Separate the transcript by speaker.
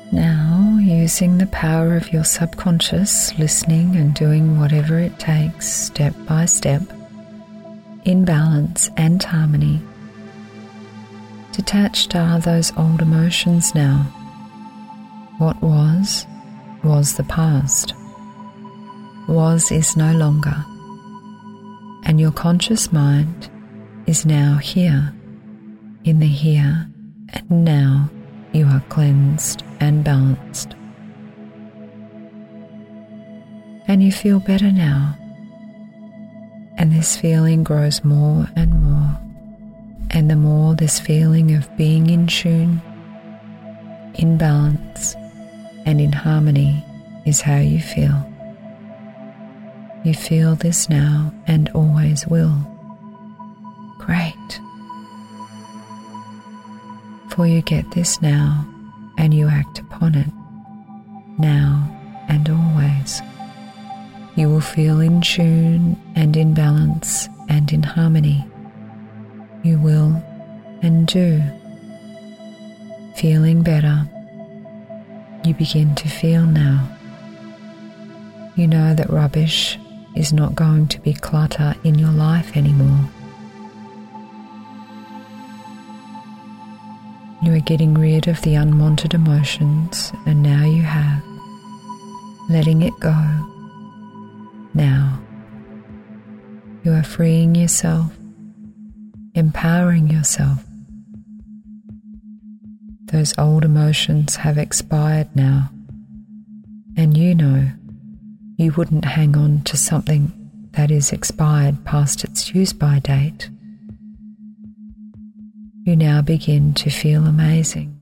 Speaker 1: Now, using the power of your subconscious, listening and doing whatever it takes, step by step, in balance and harmony, detached are those old emotions now. What was the past. Was is no longer, and your conscious mind is now here. In the here and now, you are cleansed and balanced. And you feel better now. And this feeling grows more and more. And the more this feeling of being in tune, in balance, and in harmony is how you feel. You feel this now and always will. Great. For you get this now and you act upon it, now and always. You will feel in tune and in balance and in harmony. You will and do. Feeling better, you begin to feel now. You know that rubbish is not going to be clutter in your life anymore. You are getting rid of the unwanted emotions, and now you have, letting it go. Now, you are freeing yourself, empowering yourself. Those old emotions have expired now, and you know you wouldn't hang on to something that is expired past its use-by date. You now begin to feel amazing.